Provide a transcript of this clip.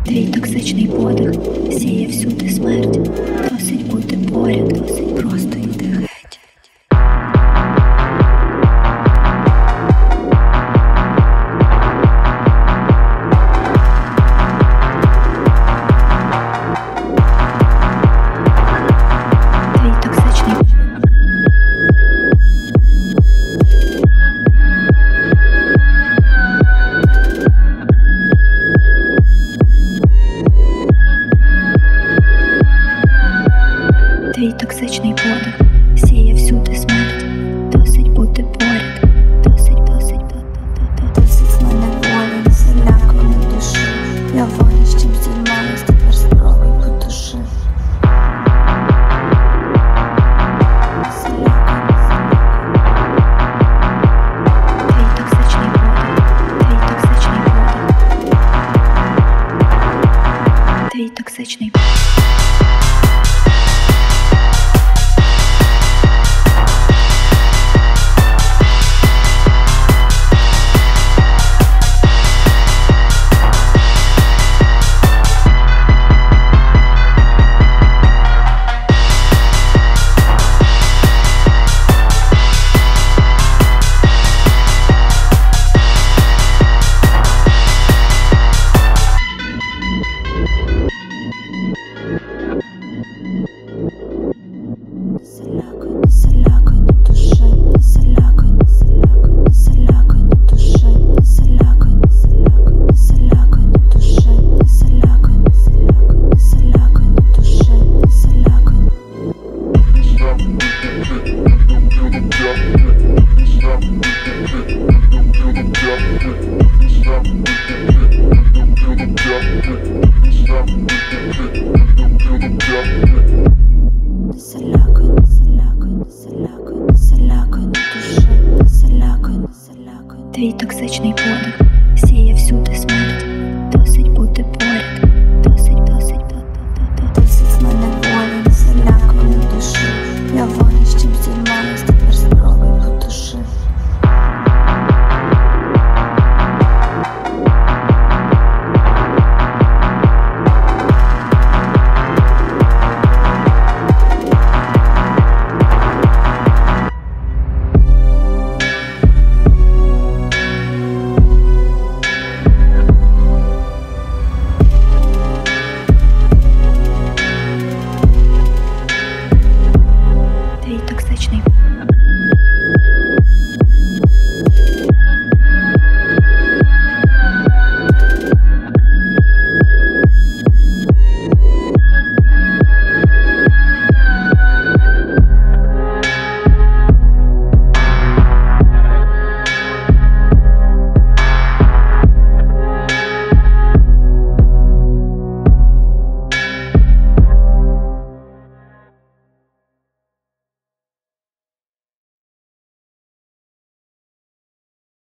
Твій токсичний подих сіє всюди смерть. Досить бути поряд, досить просто йти геть. Твій токсичний Твій токсичний подих сіє всюди смерть. Досить бути поряд, досить. Досить з мене волі, заляканої душі. Я волі, з чим зіймаюсь, тепер спробуй потуши. Твій токсичний подих, твій токсичний подих, твій токсичний подих.